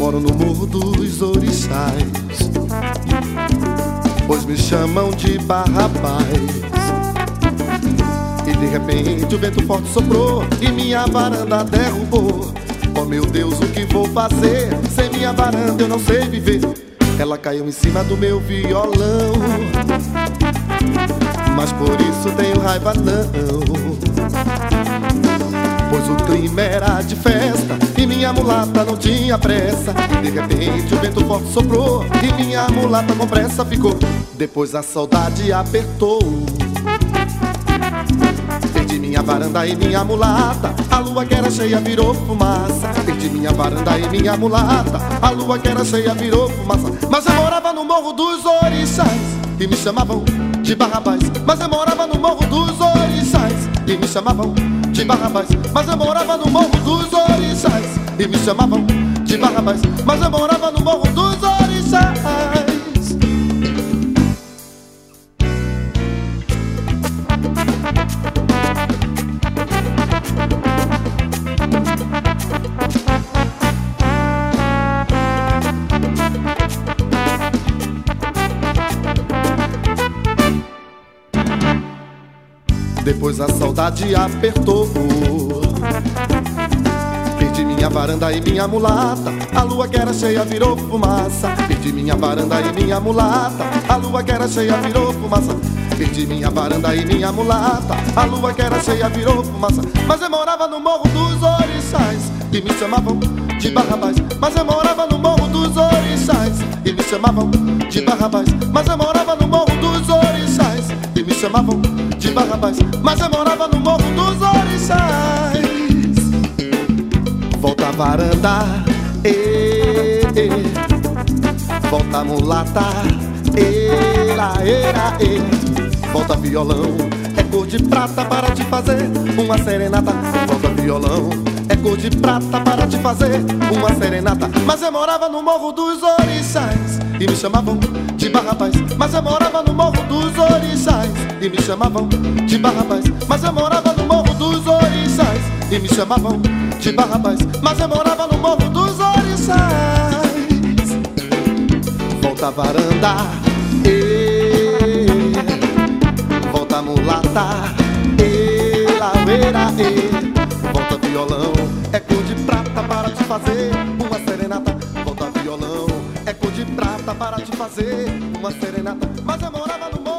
moro no Morro dos Orixás, pois me chamam de Barrabás. E de repente o vento forte soprou e minha varanda derrubou. Oh meu Deus, o que vou fazer? Sem minha varanda eu não sei viver. Ela caiu em cima do meu violão, mas por isso tenho raiva não, pois o clima era de festa e minha mulata não tinha pressa. De repente o vento forte soprou e minha mulata com pressa ficou. Depois a saudade apertou, perdi minha varanda e minha mulata. A lua que era cheia virou fumaça. Perdi minha varanda e minha mulata. A lua que era cheia virou fumaça. Mas eu morava no Morro dos Orixás e me chamavam de Barrabás. Mas eu morava no Morro dos Orixás e me chamavam de Barrabás. Mas eu morava no Morro dos Orixás e me chamavam de Barrabás. Mas eu morava no Morro dos Orixás. Depois a saudade apertou, perdi minha varanda e minha mulata. A lua que era cheia virou fumaça. Perdi minha varanda e minha mulata. A lua que era cheia virou fumaça. Perdi minha varanda e minha mulata. A lua que era cheia virou fumaça. Mas eu morava no Morro dos Orixás e me chamavam de Barrabás. Mas eu morava no Morro dos Orixás e me chamavam de Barrabás. Mas eu morava no Morro dos Orixás e me chamavam de Barrabás. Mas eu morava no Morro dos Orixás. Volta a varanda, volta a mulata, volta violão, é cor de prata para te fazer uma serenata. Volta violão, é cor de prata para te fazer uma serenata. Mas eu morava no Morro dos Orixás e me chamavam de Barrabás. Mas eu morava no Morro dos Orixás e me chamavam de Barrabás. Mas eu morava no Morro dos Orixás e me chamavam de Barrabás. Mas eu morava no Morro dos Orixás. Volta a varanda, volta a mulata, volta violão, é cor de prata para te fazer uma serenata. Volta violão, é cor de prata para te fazer uma serenata. Mas eu morava no